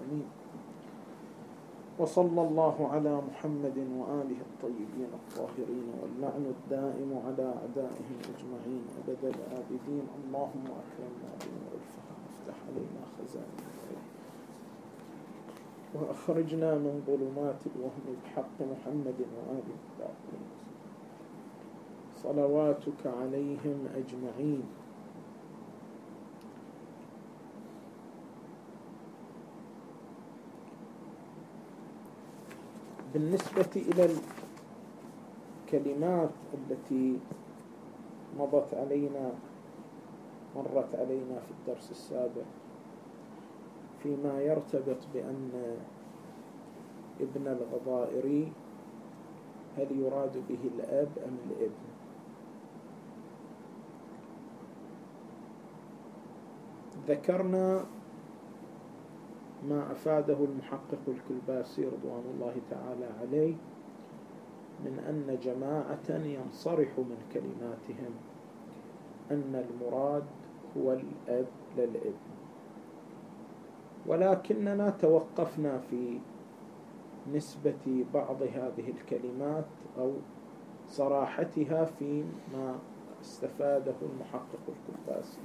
آمين. وصلى الله على محمد وآله الطيبين الطاهرين، واللعن الدائم على أعدائهم أجمعين أبد الآبدين. اللهم أكرمنا بنور الفهم، افتح علينا خزائن الخير، وأخرجنا من ظلمات الوهم بحق محمد وآله الطاهرين، صلواتك عليهم أجمعين. بالنسبة إلى الكلمات التي مرت علينا في الدرس السابق فيما يرتبط بأن ابن الغضائري هل يراد به الأب أم الابن؟ ذكرنا ما أفاده المحقق الكلباسي رضوان الله تعالى عليه من أن جماعة ينصرح من كلماتهم أن المراد هو الأب للابن، ولكننا توقفنا في نسبة بعض هذه الكلمات أو صراحتها فيما استفاده المحقق الكلباسي،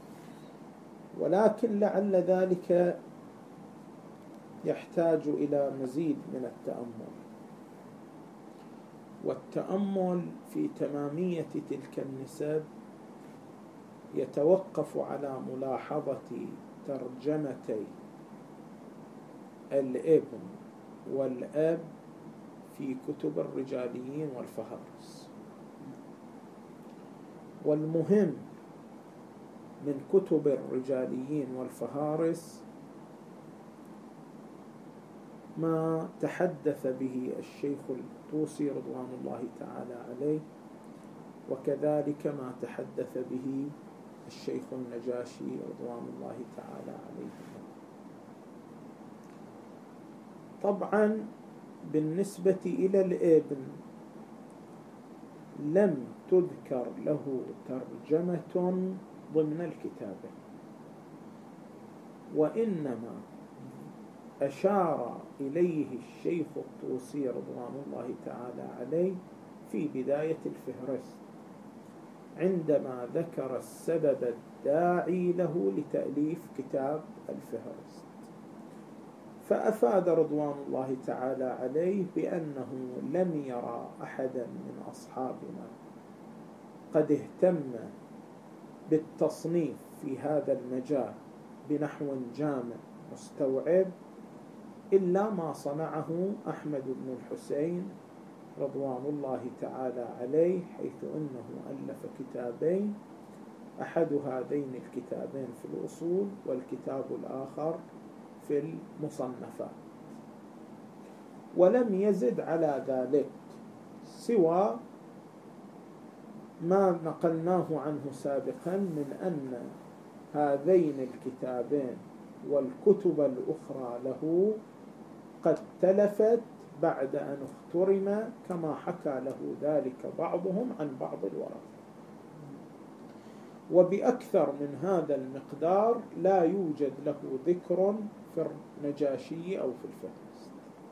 ولكن لعل ذلك يحتاج إلى مزيد من التأمل، والتأمل في تمامية تلك النسب يتوقف على ملاحظة ترجمتي الابن والأب في كتب الرجاليين والفهارس. والمهم من كتب الرجاليين والفهارس ما تحدث به الشيخ الطوسي رضوان الله تعالى عليه، وكذلك ما تحدث به الشيخ النجاشي رضوان الله تعالى عليه. طبعا بالنسبة إلى الابن لم تذكر له ترجمة ضمن الكتاب، وإنما أشار إليه الشيخ الطوسي رضوان الله تعالى عليه في بداية الفهرست عندما ذكر السبب الداعي له لتأليف كتاب الفهرست، فأفاد رضوان الله تعالى عليه بأنه لم يرى أحدا من أصحابنا قد اهتم بالتصنيف في هذا المجال بنحو جامع مستوعب إلا ما صنعه أحمد بن الحسين رضوان الله تعالى عليه، حيث أنه ألف كتابين، أحد هذين الكتابين في الأصول والكتاب الآخر في المصنفات، ولم يزد على ذلك سوى ما نقلناه عنه سابقا من أن هذين الكتابين والكتب الأخرى له قد تلفت بعد أن اخترم، كما حكى له ذلك بعضهم عن بعض الورثة، وبأكثر من هذا المقدار لا يوجد له ذكر في النجاشي أو في الفهرست.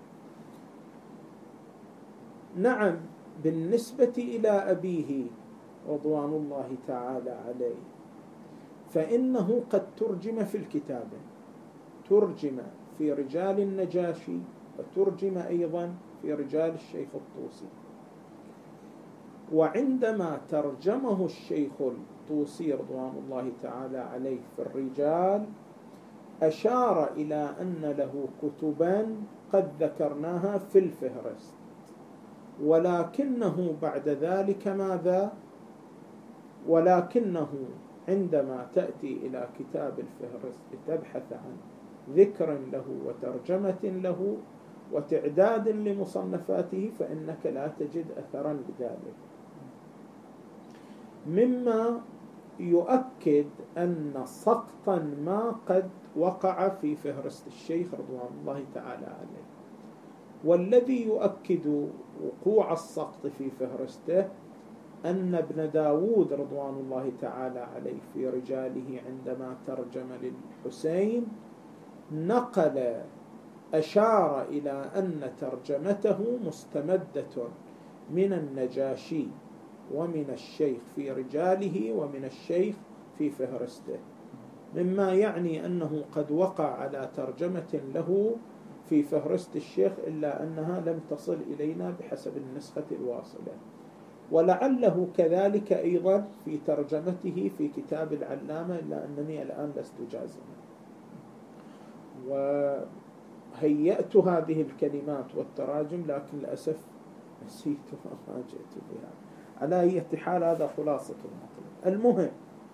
نعم، بالنسبة إلى أبيه رضوان الله تعالى عليه فإنه قد ترجم في الكتاب، ترجم في رجال النجاشي وترجم أيضا في رجال الشيخ الطوسي. وعندما ترجمه الشيخ الطوسي رضوان الله تعالى عليه في الرجال أشار إلى أن له كتبا قد ذكرناها في الفهرست، ولكنه بعد ذلك ماذا؟ ولكنه عندما تأتي إلى كتاب الفهرست لتبحث عن ذكر له وترجمة له وتعداد لمصنفاته فإنك لا تجد أثرا لذلك، مما يؤكد أن سقطا ما قد وقع في فهرست الشيخ رضوان الله تعالى عليه. والذي يؤكد وقوع السقط في فهرسته أن ابن داود رضوان الله تعالى عليه في رجاله عندما ترجم للحسين نقل أشار إلى أن ترجمته مستمدة من النجاشي ومن الشيخ في رجاله ومن الشيخ في فهرسته، مما يعني أنه قد وقع على ترجمة له في فهرست الشيخ إلا أنها لم تصل إلينا بحسب النسخة الواصلة، ولعله كذلك أيضا في ترجمته في كتاب العلامة، إلا أنني الآن لست جازما. وهيأت هذه الكلمات والتراجم لكن للأسف نسيتها ما جئت بها. على أي حال هذا خلاصة المطلب. المهم،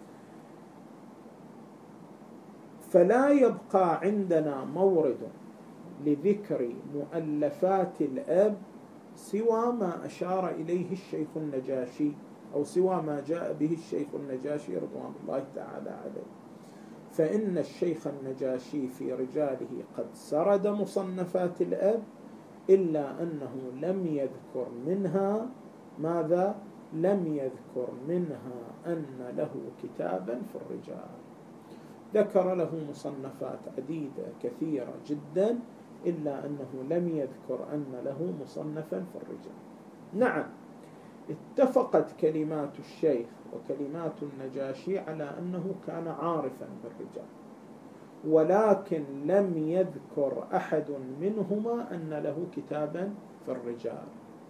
فلا يبقى عندنا مورد لذكر مؤلفات الأب سوى ما أشار إليه الشيخ النجاشي، أو سوى ما جاء به الشيخ النجاشي رضوان الله تعالى عليه. فإن الشيخ النجاشي في رجاله قد سرد مصنفات الأب، إلا أنه لم يذكر منها ماذا؟ لم يذكر منها أن له كتابا في الرجال. ذكر له مصنفات عديدة كثيرة جدا، إلا أنه لم يذكر أن له مصنفا في الرجال. نعم، اتفقت كلمات الشيخ وكلمات النجاشي على أنه كان عارفا بالرجال، ولكن لم يذكر أحد منهما أن له كتابا في الرجال.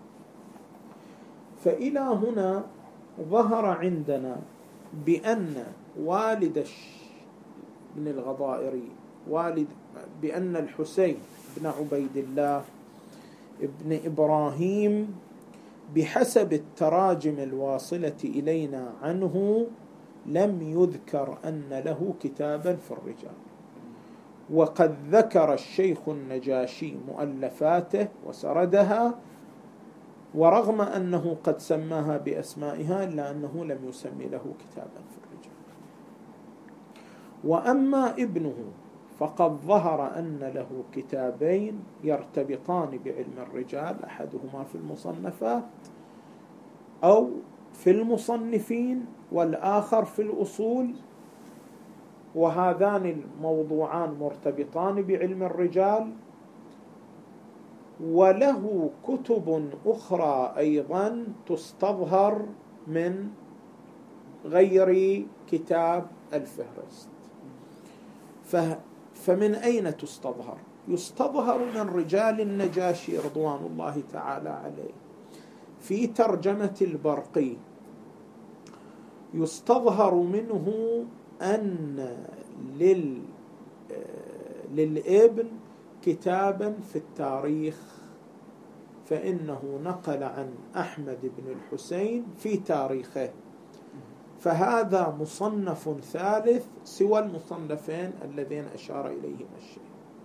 فإلى هنا ظهر عندنا بأن والد بن الغضائري بأن الحسين بن عبيد الله ابن إبراهيم بحسب التراجم الواصلة إلينا عنه لم يذكر أن له كتابا في الرجال، وقد ذكر الشيخ النجاشي مؤلفاته وسردها، ورغم أنه قد سماها بأسمائها إلا أنه لم يسمي له كتابا في الرجال. وأما ابنه فقد ظهر أن له كتابين يرتبطان بعلم الرجال، أحدهما في المصنفات أو في المصنفين، والآخر في الأصول، وهذان الموضوعان مرتبطان بعلم الرجال. وله كتب أخرى أيضا تستظهر من غير كتاب الفهرست. فمن أين تستظهر؟ يستظهر من رجال النجاشي رضوان الله تعالى عليه. في ترجمة البرقي يستظهر منه أن للابن كتابا في التاريخ، فإنه نقل عن أحمد بن الحسين في تاريخه، فهذا مصنف ثالث سوى المصنفين اللذين أشار إليهما الشيخ.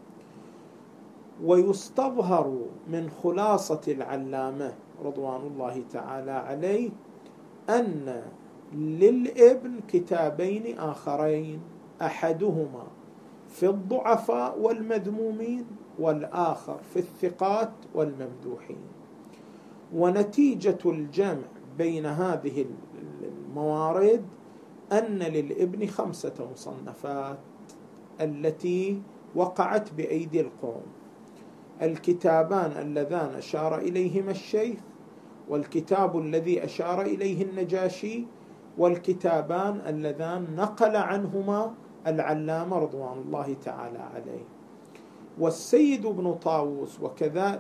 ويستظهر من خلاصة العلامة رضوان الله تعالى عليه أن للابن كتابين آخرين، أحدهما في الضعفاء والمذمومين، والآخر في الثقات والممدوحين. ونتيجة الجمع بين هذه الموارد أن للابن 5 مصنفات التي وقعت بأيدي القوم: الكتابان اللذان أشار إليهما الشيخ، والكتاب الذي أشار إليه النجاشي، والكتابان اللذان نقل عنهما العلامة رضوان الله تعالى عليه. والسيد ابن طاووس وكذا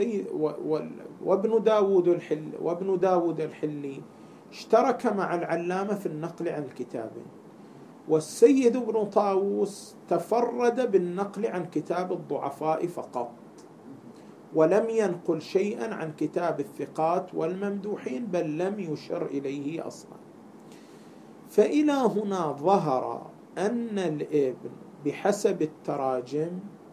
وابن داود الحلي اشترك مع العلامة في النقل عن الكتابين، والسيد ابن طاووس تفرد بالنقل عن كتاب الضعفاء فقط، ولم ينقل شيئا عن كتاب الثقات والممدوحين، بل لم يشر إليه أصلا. فإلى هنا ظهر أن الابن بحسب التراجم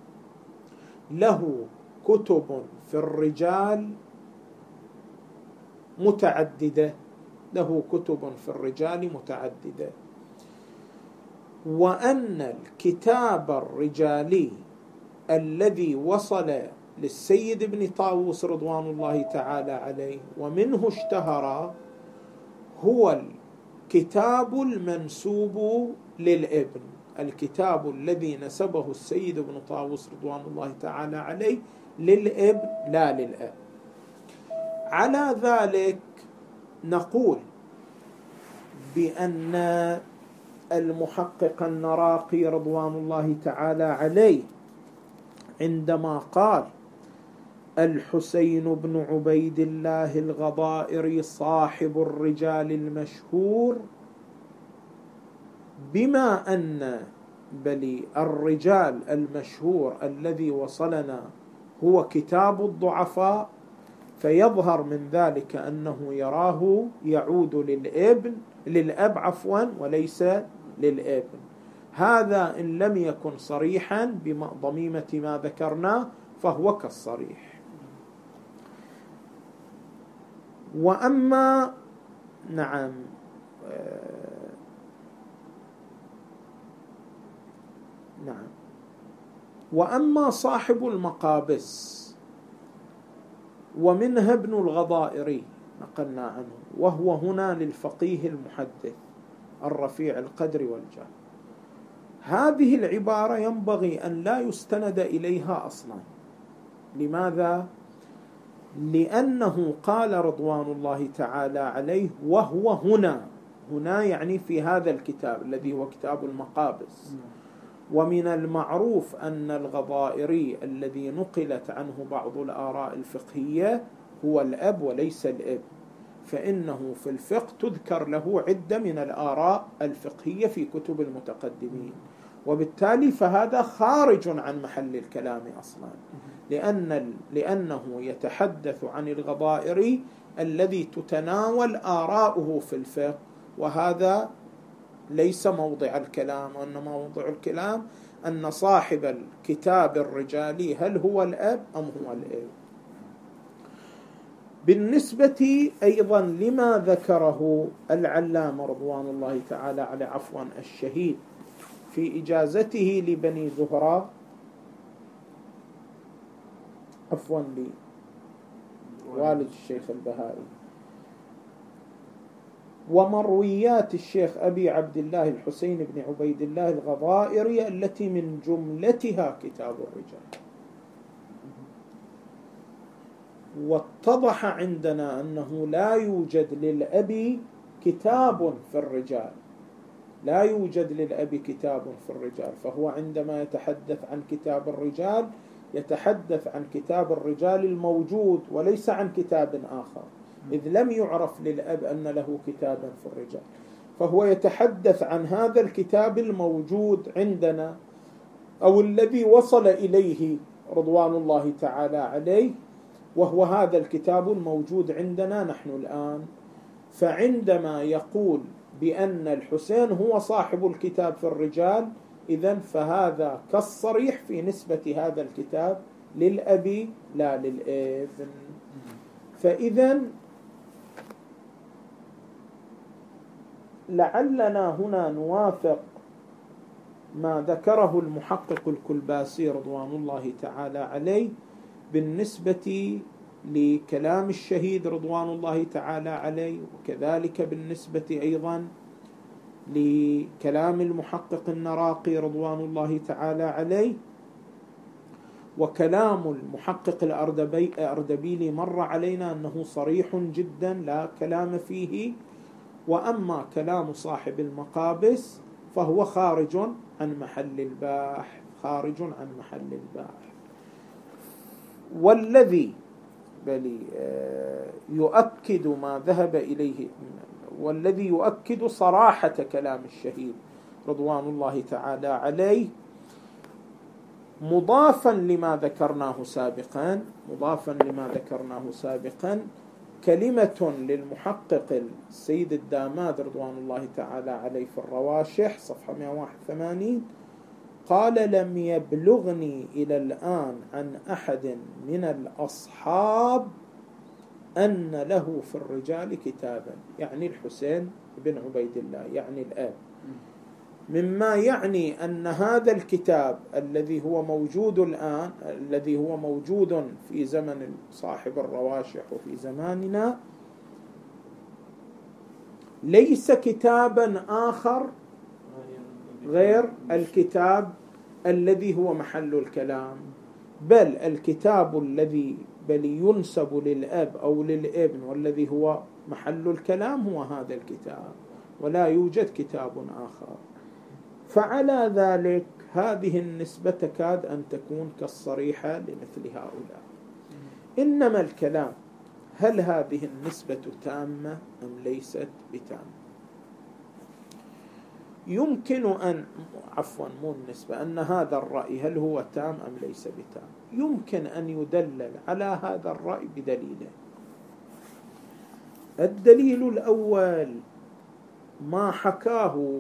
له كتب في الرجال متعددة، وأن الكتاب الرجالي الذي وصل للسيد ابن طاووس رضوان الله تعالى عليه ومنه اشتهر هو الكتاب المنسوب للابن، الكتاب الذي نسبه السيد ابن طاووس رضوان الله تعالى عليه للابن لا للأب. على ذلك نقول بأن المحقق النراقي رضوان الله تعالى عليه عندما قال الحسين بن عبيد الله الغضائري صاحب الرجال المشهور، بما أن بل الرجال المشهور الذي وصلنا هو كتاب الضعفاء، فيظهر من ذلك أنه يراه يعود للأب وليس للابن. هذا إن لم يكن صريحا بضميمة ما ذكرناه فهو كالصريح. وأما نعم وأما صاحب المقابس ومنها ابن الغضائري نقلنا عنه، وهو هنا للفقيه المحدث الرفيع القدر والجاه، هذه العبارة ينبغي أن لا يستند إليها أصلا. لماذا؟ لأنه قال رضوان الله تعالى عليه وهو هنا يعني في هذا الكتاب الذي هو كتاب المقابس. ومن المعروف أن الغضائري الذي نقلت عنه بعض الآراء الفقهية هو الأب وليس الابن، فإنه في الفقه تذكر له عدة من الآراء الفقهية في كتب المتقدمين، وبالتالي فهذا خارج عن محل الكلام أصلا، لأنه يتحدث عن الغضائري الذي تتناول آراؤه في الفقه، وهذا ليس موضع الكلام. وأن موضع الكلام أن صاحب الكتاب الرجالي هل هو الأب أم هو الابن. بالنسبة أيضا لما ذكره العلامة رضوان الله تعالى على الشهيد في إجازته لبني زهراء والد الشيخ البهائي، ومرويات الشيخ أبي عبد الله الحسين بن عبيد الله الغضائري التي من جملتها كتاب الرجال. واتضح عندنا أنه لا يوجد للأب كتاب في الرجال، لا يوجد للأب كتاب في الرجال، فهو عندما يتحدث عن كتاب الرجال يتحدث عن كتاب الرجال الموجود وليس عن كتاب آخر، إذ لم يعرف للأب أن له كتابا في الرجال، فهو يتحدث عن هذا الكتاب الموجود عندنا أو الذي وصل إليه رضوان الله تعالى عليه، وهو هذا الكتاب الموجود عندنا نحن الآن. فعندما يقول بأن الحسين هو صاحب الكتاب في الرجال، إذن فهذا كالصريح في نسبة هذا الكتاب للأب لا للابن. فإذن لعلنا هنا نوافق ما ذكره المحقق الكلباسي رضوان الله تعالى عليه بالنسبة لكلام الشهيد رضوان الله تعالى عليه، وكذلك بالنسبة أيضا لكلام المحقق النراقي رضوان الله تعالى عليه. وكلام المحقق الأردبيلي مر علينا أنه صريح جدا لا كلام فيه. وأما كلام صاحب المقابس فهو خارج عن محل الباحث، والذي يؤكد ما ذهب إليه، والذي يؤكد صراحة كلام الشهيد رضوان الله تعالى عليه، مضافا لما ذكرناه سابقا كلمة للمحقق السيد الداماد رضوان الله تعالى عليه في الرواشح صفحة 181، قال لم يبلغني إلى الآن عن أحد من الأصحاب أن له في الرجال كتابا، يعني الحسين بن عبيد الله يعني الآب، مما يعني أن هذا الكتاب الذي هو موجود الآن، الذي هو موجود في زمن صاحب الرواشح وفي زماننا، ليس كتابا آخر غير الكتاب الذي هو محل الكلام، بل الكتاب الذي ينسب للأب أو للابن والذي هو محل الكلام هو هذا الكتاب، ولا يوجد كتاب آخر. فعلى ذلك هذه النسبة تكاد أن تكون كالصريحة لمثل هؤلاء. إنما الكلام هل هذه النسبة تامة أم ليست بتامة؟ يمكن أن مو النسبة، أن هذا الرأي هل هو تام أم ليس بتام، يمكن أن يدلل على هذا الرأي بدليلين. الدليل الأول ما حكاه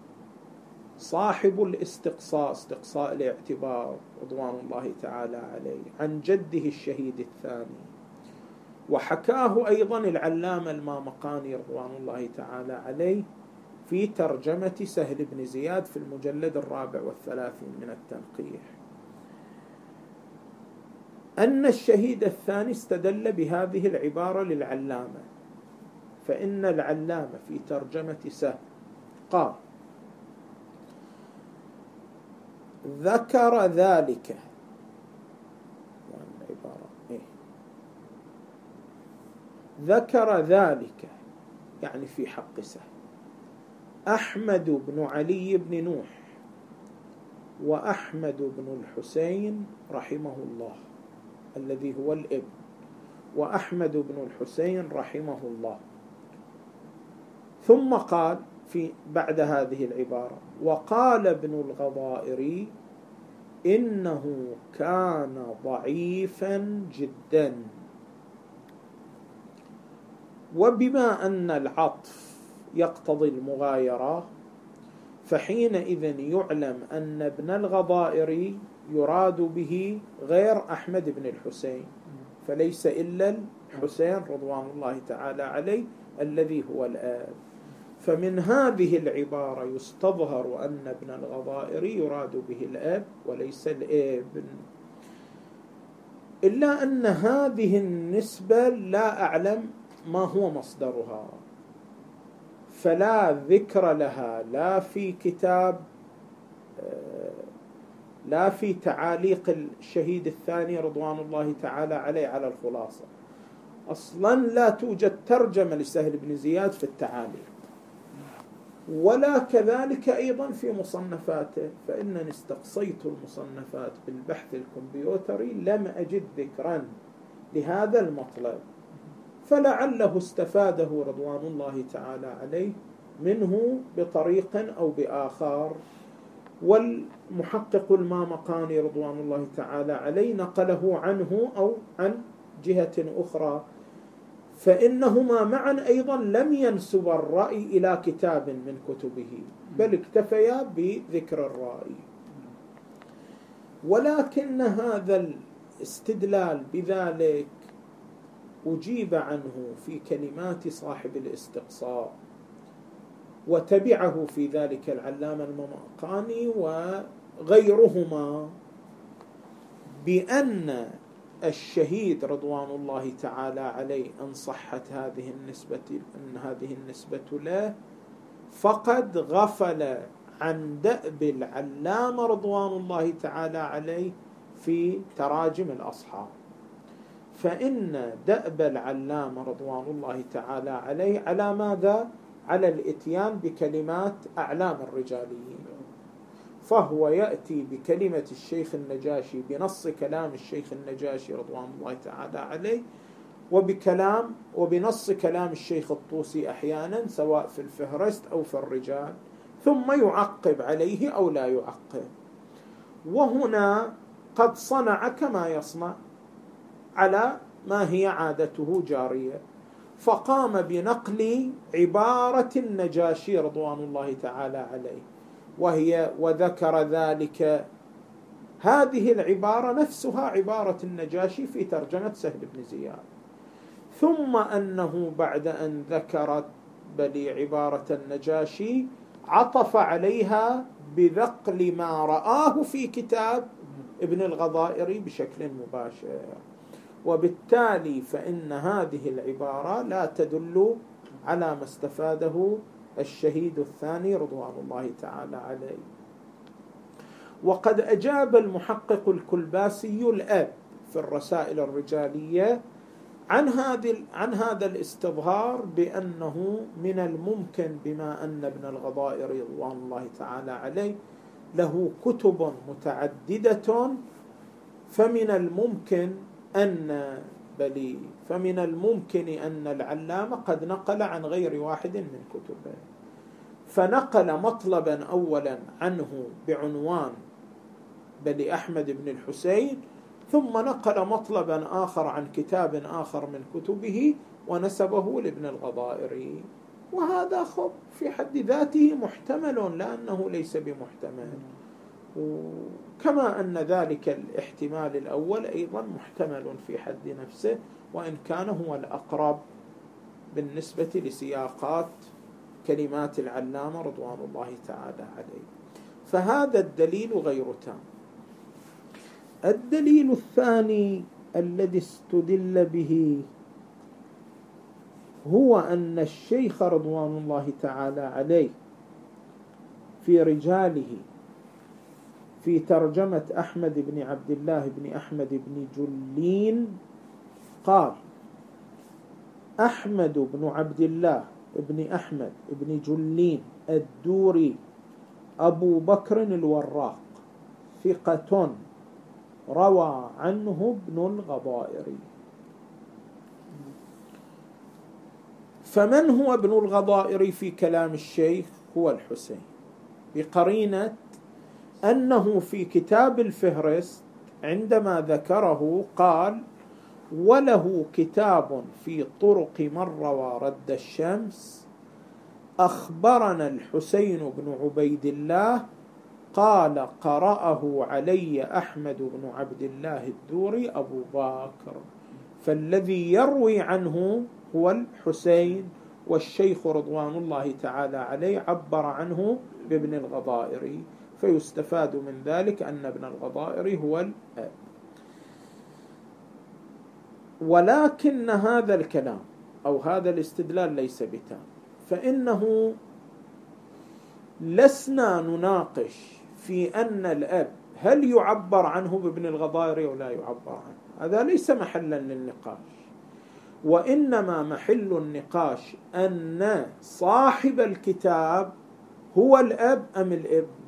صاحب الاستقصاء، استقصاء الاعتبار رضوان الله تعالى عليه، عن جده الشهيد الثاني، وحكاه أيضا العلامة المامقاني رضوان الله تعالى عليه في ترجمة سهل بن زياد في المجلد 34 من التنقيح، أن الشهيد الثاني استدل بهذه العبارة للعلامة. فإن العلامة في ترجمة سهل قال: ذكر ذلك، ذكر ذلك يعني في حق سهل أحمد بن علي بن نوح وأحمد بن الحسين رحمه الله الذي هو الابن، وأحمد بن الحسين رحمه الله. ثم قال في بعد هذه العبارة: وقال ابن الغضائري إنه كان ضعيفا جدا. وبما أن العطف يقتضي المغايرة، فحينئذ يعلم أن ابن الغضائري يراد به غير أحمد بن الحسين، فليس إلا الحسين رضوان الله تعالى عليه الذي هو الآب. فمن هذه العبارة يستظهر أن ابن الغضائري يراد به الآب وليس الابن. إلا أن هذه النسبة لا أعلم ما هو مصدرها، فلا ذكر لها لا في كتاب لا في تعاليق الشهيد الثاني رضوان الله تعالى عليه على الخلاصة. أصلا لا توجد ترجمة لسهل بن زياد في التعاليق، ولا كذلك أيضا في مصنفاته. فإنني استقصيت المصنفات بالبحث الكمبيوتري لم أجد ذكرا لهذا المطلب، فلعله استفاده رضوان الله تعالى عليه منه بطريق أو بآخر. والمحقق المامقاني رضوان الله تعالى عليه نقله عنه أو عن جهة أخرى، فإنهما معا أيضا لم ينسب الرأي إلى كتاب من كتبه، بل اكتفيا بذكر الرأي. ولكن هذا الاستدلال بذلك أجيب عنه في كلمات صاحب الاستقصاء، وتبعه في ذلك العلامة المامقاني وغيرهما، بأن الشهيد رضوان الله تعالى عليه أن صحت هذه النسبة له، فقد غفل عن دأب العلامة رضوان الله تعالى عليه في تراجم الأصحاب. فإن دأب العلامة رضوان الله تعالى عليه على ماذا؟ على الإتيان بكلمات أعلام الرجاليين، فهو يأتي بكلمة الشيخ النجاشي بنص كلام الشيخ النجاشي رضوان الله تعالى عليه، وبنص كلام الشيخ الطوسي أحيانا سواء في الفهرست أو في الرجال، ثم يعقب عليه أو لا يعقب. وهنا قد صنع كما يصنع على ما هي عادته جارية، فقام بنقل عبارة النجاشي رضوان الله تعالى عليه، وهي وذكر ذلك. هذه العبارة نفسها عبارة النجاشي في ترجمة سهل بن زياد، ثم أنه بعد أن ذكرت عبارة النجاشي عطف عليها بنقل ما رآه في كتاب ابن الغضائري بشكل مباشر. وبالتالي فإن هذه العبارة لا تدل على ما استفاده الشهيد الثاني رضوان الله تعالى عليه. وقد أجاب المحقق الكلباسي الآب في الرسائل الرجالية عن هذا الاستظهار بأنه من الممكن، بما أن ابن الغضائر رضوان الله تعالى عليه له كتب متعددة، فمن الممكن أن العلامة قد نقل عن غير واحد من كتبه، فنقل مطلبا أولا عنه بعنوان بلي أحمد بن الحسين، ثم نقل مطلبا آخر عن كتاب آخر من كتبه ونسبه لابن الغضائر. وهذا في حد ذاته محتمل، لأنه ليس بمحتمل، كما أن ذلك الاحتمال الأول أيضا محتمل في حد نفسه، وإن كان هو الأقرب بالنسبة لسياقات كلمات العلامة رضوان الله تعالى عليه. فهذا الدليل غير تام. الدليل الثاني الذي استدل به هو أن الشيخ رضوان الله تعالى عليه في رجاله في ترجمة أحمد بن عبد الله بن أحمد بن جلين قال: أحمد بن عبد الله بن أحمد بن جلين الدوري أبو بكر الوراق ثقة روى عنه ابن الغضائر. فمن هو ابن الغضائر في كلام الشيخ؟ هو الحسين، بقرينة أنه في كتاب الفهرست عندما ذكره قال: وله كتاب في طرق من روى رد الشمس، أخبرنا الحسين بن عبيد الله قال قرأه علي أحمد بن عبد الله الدوري أبو بكر. فالذي يروي عنه هو الحسين، والشيخ رضوان الله تعالى عليه عبر عنه بابن الغضائر، فيستفاد من ذلك أن ابن الغضائر هو الأب. ولكن هذا الكلام أو هذا الاستدلال ليس بتام، فإنه لسنا نناقش في أن الأب هل يعبر عنه بابن الغضائر أو لا يعبر عنه، هذا ليس محلا للنقاش، وإنما محل النقاش أن صاحب الكتاب هو الأب أم الابن.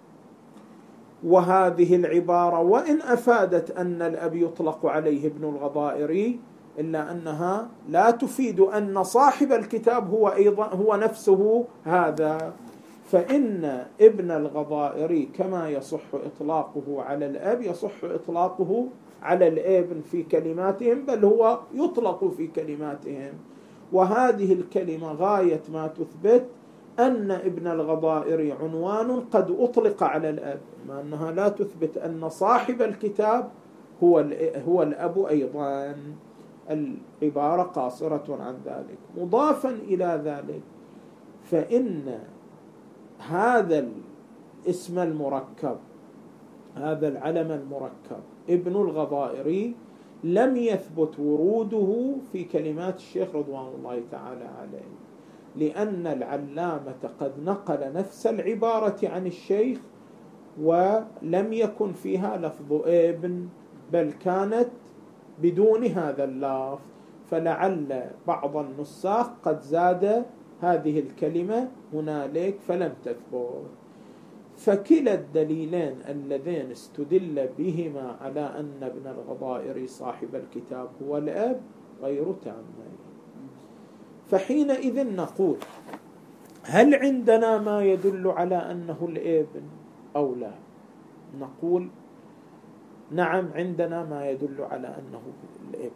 وهذه العبارة وإن أفادت أن الأب يطلق عليه ابن الغضائر، إلا أنها لا تفيد أن صاحب الكتاب هو نفسه هذا. فإن ابن الغضائر كما يصح إطلاقه على الأب يصح إطلاقه على الابن في كلماتهم، بل هو يطلق في كلماتهم. وهذه الكلمة غاية ما تثبت أن ابن الغضائر عنوان قد أطلق على الأب، ما أنها لا تثبت أن صاحب الكتاب هو الأب أيضا. العبارة قاصرة عن ذلك. مضافا إلى ذلك، فإن هذا الاسم المركب، هذا العلم المركب ابن الغضائر، لم يثبت وروده في كلمات الشيخ رضوان الله تعالى عليه، لأن العلامة قد نقل نفس العبارة عن الشيخ ولم يكن فيها لفظ ابن، بل كانت بدون هذا اللفظ، فلعل بعض النساخ قد زاد هذه الكلمة هنالك فلم تثبت. فكلا الدليلين اللذين استدل بهما على أن ابن الغضائر صاحب الكتاب هو الأب غير تامين. فحينئذ نقول: هل عندنا ما يدل على أنه الابن أو لا؟ نقول: نعم، عندنا ما يدل على أنه الابن.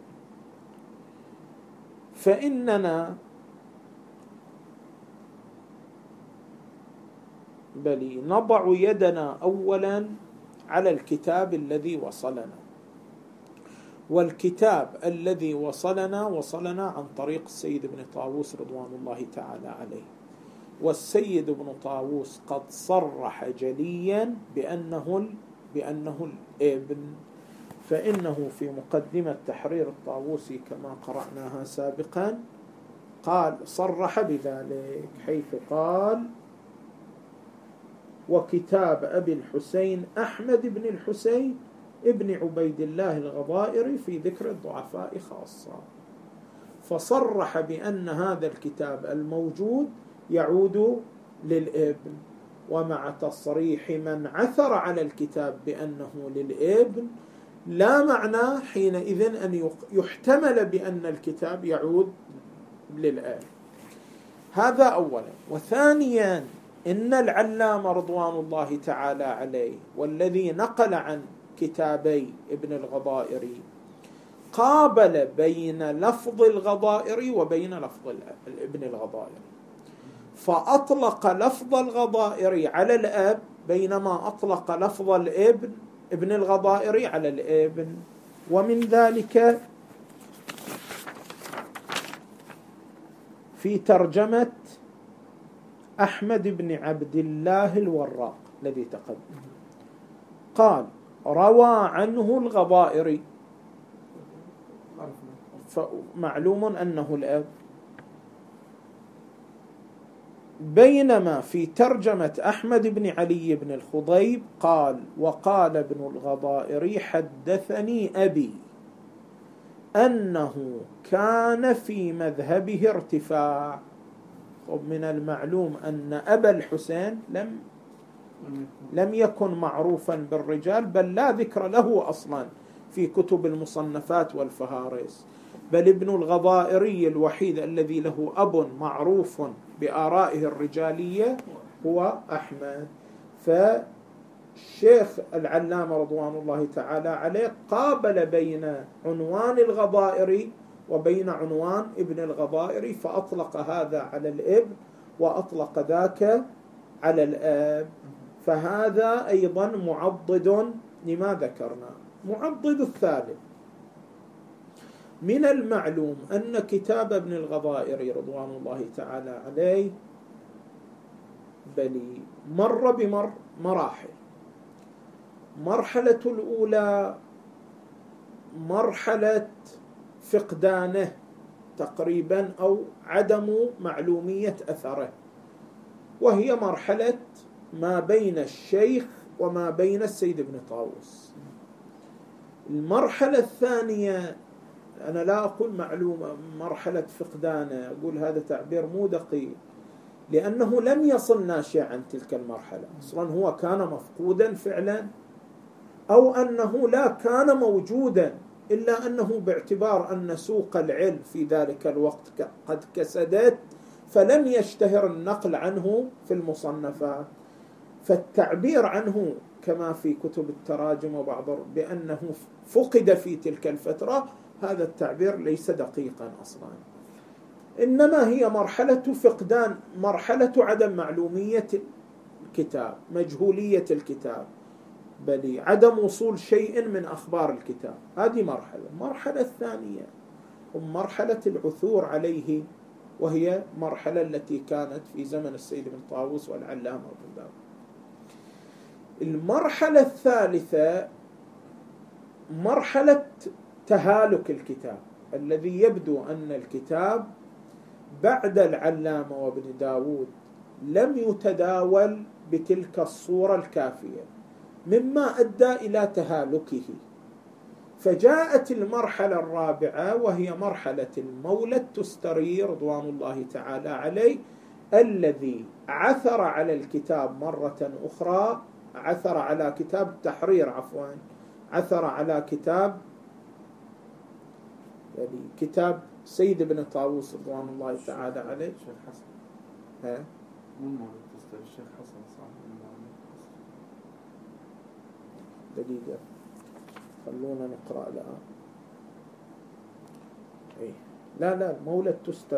فإننا بل نضع يدنا أولا على الكتاب الذي وصلنا، والكتاب الذي وصلنا عن طريق السيد بن طاووس رضوان الله تعالى عليه. والسيد بن طاووس قد صرح جليا بأنه الابن، فإنه في مقدمة تحرير الطاووسي كما قرأناها سابقا قال صرح بذلك، حيث قال: وكتاب أبي الحسين أحمد بن الحسين ابن عبيد الله الغضائري في ذكر الضعفاء خاصة. فصرح بأن هذا الكتاب الموجود يعود للابن، ومع تصريح من عثر على الكتاب بأنه للابن لا معنى حينئذ أن يحتمل بأن الكتاب يعود للآب. هذا أولا. وثانيا إن العلامة رضوان الله تعالى عليه والذي نقل عن كتابي ابن الغضائري قابل بين لفظ الغضائري وبين لفظ ابن الغضائري، فأطلق لفظ الغضائري على الأب بينما أطلق لفظ ابن الغضائري على الابن. ومن ذلك في ترجمة أحمد بن عبد الله الوراق الذي تقدم قال روى عنه الغضائري، فمعلوم أنه الأب. بينما في ترجمة أحمد بن علي بن الخضيب قال وقال ابن الغضائري حدثني أبي أنه كان في مذهبه ارتفاع. من المعلوم أن أبا الحسين لم يكن معروفا بالرجال، بل لا ذكر له أصلا في كتب المصنفات والفهارس، بل ابن الغضائري الوحيد الذي له أب معروف بآرائه الرجالية هو أحمد. فالشيخ العلامة رضوان الله تعالى عليه قابل بين عنوان الغضائري وبين عنوان ابن الغضائري، فأطلق هذا على الابن وأطلق ذاك على الآب. فهذا أيضا معضد لما ذكرنا. معضد الثالث: من المعلوم أن كتاب ابن الغضائري رضوان الله تعالى عليه بل مر بمراحل. مرحلة الأولى مرحلة فقدانه تقريبا أو عدم معلومية أثره، وهي مرحلة ما بين الشيخ وما بين السيد ابن طاووس. المرحلة الثانية أنا لا أقول معلومة مرحلة فقدانه، أقول هذا تعبير مو دقيق، لأنه لم يصل ناشئ عن تلك المرحلة أصلا، هو كان مفقودا فعلا أو أنه لا كان موجودا، إلا أنه باعتبار أن سوق العلم في ذلك الوقت قد كسدت فلم يشتهر النقل عنه في المصنفات، فالتعبير عنه كما في كتب التراجم وبعض بأنه فقد في تلك الفترة، هذا التعبير ليس دقيقا أصلا، إنما هي مرحلة فقدان، مرحلة عدم معلومية الكتاب، مجهولية الكتاب، بل عدم وصول شيء من أخبار الكتاب. هذه مرحلة. المرحلة الثانية هم مرحلة العثور عليه، وهي مرحلة التي كانت في زمن السيد بن طاووس والعلامة ابن داود. المرحلة الثالثة مرحلة تهالك الكتاب، الذي يبدو أن الكتاب بعد العلامة وابن داود لم يتداول بتلك الصورة الكافية، مما أدى إلى تهالكه. فجاءت المرحلة الرابعة وهي مرحلة المولى التستري رضوان الله تعالى عليه، الذي عثر على الكتاب مرة أخرى، عثر على كتاب التحرير عثر على كتاب سيد بن طاووس رضوان الله تعالى عليه. الشيخ حسن مو المولى التستري، الشيخ حسن صاحب دقيقة خلونا نقرأ الآن. لا مولى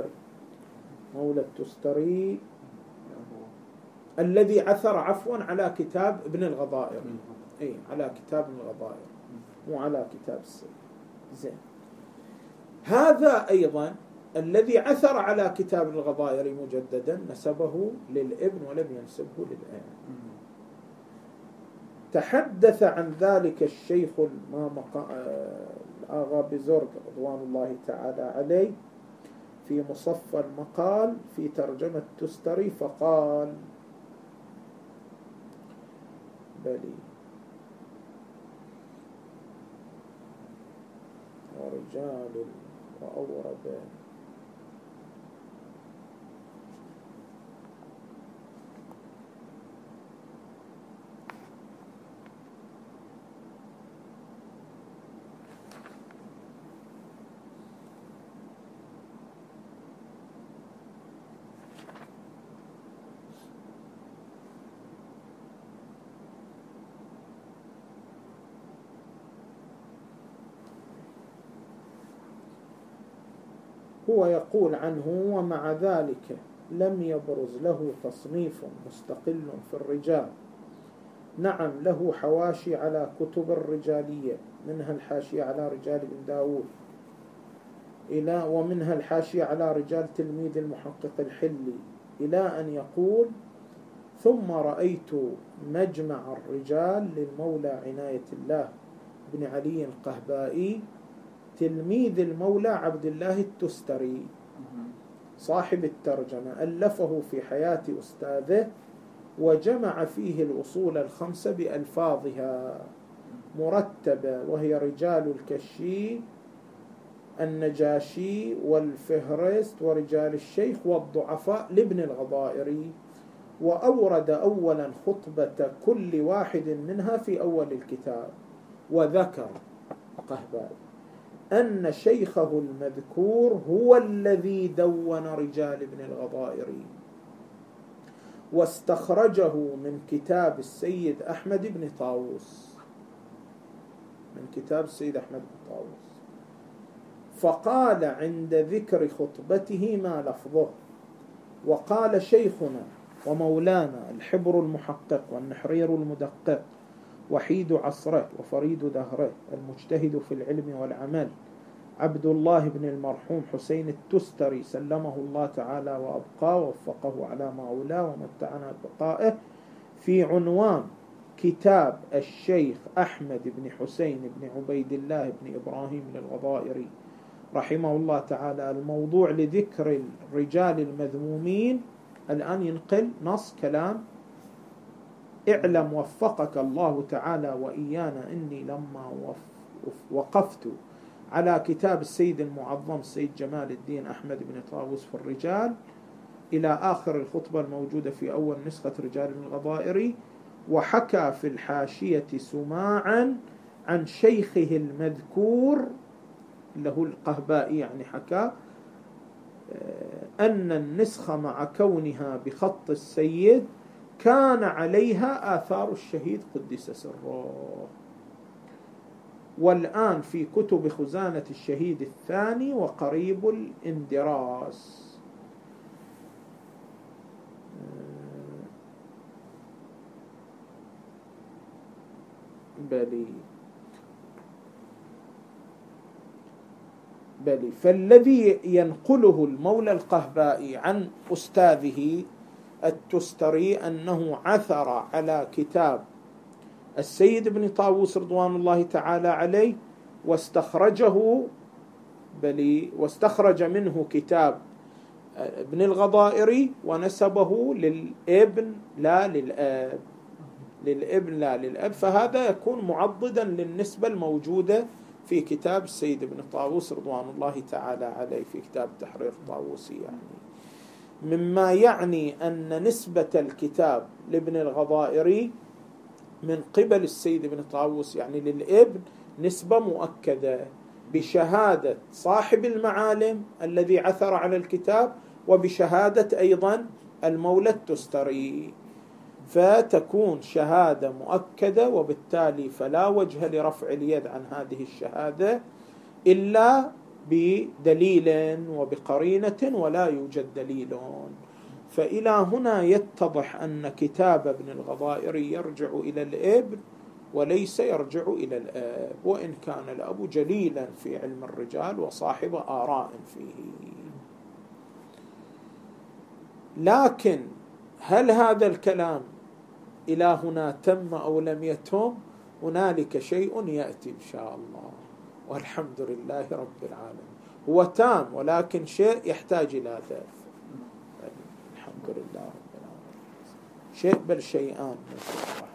التستري الذي عثر على كتاب ابن الغضائر، على كتاب ابن الغضائر مو على كتاب السيد. زين، هذا أيضا الذي عثر على كتاب الغضائر مجددا نسبه للابن ولم ينسبه للآب. تحدث عن ذلك الشيخ الآغا بزرق رضوان الله تعالى عليه في مصفى المقال في ترجمة التستري، فقال: بلي ورجال وأورد هو يقول عنه: ومع ذلك لم يبرز له تصنيف مستقل في الرجال. نعم، له حواشي على كتب الرجالية، منها الحاشية على رجال ابن داود ومنها الحاشية على رجال تلميذ المحقق الحلي، إلى أن يقول: ثم رأيت مجمع الرجال للمولى عناية الله بن علي القهبائي تلميذ المولى عبد الله التستري صاحب الترجمة، ألفه في حياة أستاذه، وجمع فيه الأصول الخمسة بألفاظها مرتبة، وهي رجال الكشي، النجاشي، والفهرست، ورجال الشيخ، والضعفاء لابن الغضائري. وأورد أولا خطبة كل واحد منها في أول الكتاب. وذكر قهبائي أن شيخه المذكور هو الذي دون رجال ابن الغضائري، واستخرجه من كتاب السيد أحمد بن طاووس، فقال عند ذكر خطبته ما لفظه: وقال شيخنا ومولانا الحبر المحقق والنحرير المدقق وحيد عصره وفريد دهره المجتهد في العلم والعمل عبد الله بن المرحوم حسين التستري سلمه الله تعالى وأبقاه ووفقه على ما أولاه ومتعنا ببقائه، في عنوان كتاب الشيخ أحمد بن حسين بن عبيد الله بن إبراهيم الغضائري رحمه الله تعالى، الموضوع لذكر الرجال المذمومين. الآن ينقل نص كلام: اعلم وفقك الله تعالى وإيانا إني لما وقفت على كتاب السيد المعظم السيد جمال الدين أحمد بن طاووس في الرجال إلى آخر الخطبة الموجودة في أول نسخة رجال الغضائري، وحكى في الحاشية سماعا عن شيخه المذكور اللي هو القهبائي، يعني حكى أن النسخة مع كونها بخط السيد كان عليها آثار الشهيد قدس سره، والآن في كتب خزانة الشهيد الثاني وقريب الاندراس. بلي فالذي ينقله المولى القهبائي عن أستاذه التستري أنه عثر على كتاب السيد بن طاووس رضوان الله تعالى عليه واستخرج منه كتاب ابن الغضائري ونسبه للابن لا للأب، فهذا يكون معضدا للنسبة الموجودة في كتاب السيد ابن طاووس رضوان الله تعالى عليه في كتاب تحرير طاووسي، يعني مما يعني أن نسبة الكتاب لابن الغضائري من قبل السيد ابن طاووس يعني للابن نسبة مؤكدة بشهادة صاحب المعالم الذي عثر على الكتاب وبشهادة أيضا المولى التستري، فتكون شهادة مؤكدة، وبالتالي فلا وجه لرفع اليد عن هذه الشهادة إلا بدليل وبقرينة، ولا يوجد دليل. فإلى هنا يتضح أن كتاب ابن الغضائري يرجع إلى الابن وليس يرجع إلى الأب، وإن كان الأب جليلا في علم الرجال وصاحب آراء فيه. لكن هل هذا الكلام إلى هنا تم أو لم يتم؟ هنالك شيء يأتي إن شاء الله، والحمد لله رب العالمين. هو تام ولكن شيء يحتاج إلى ذلك. الحمد لله رب العالمين. شيء بل شيئان.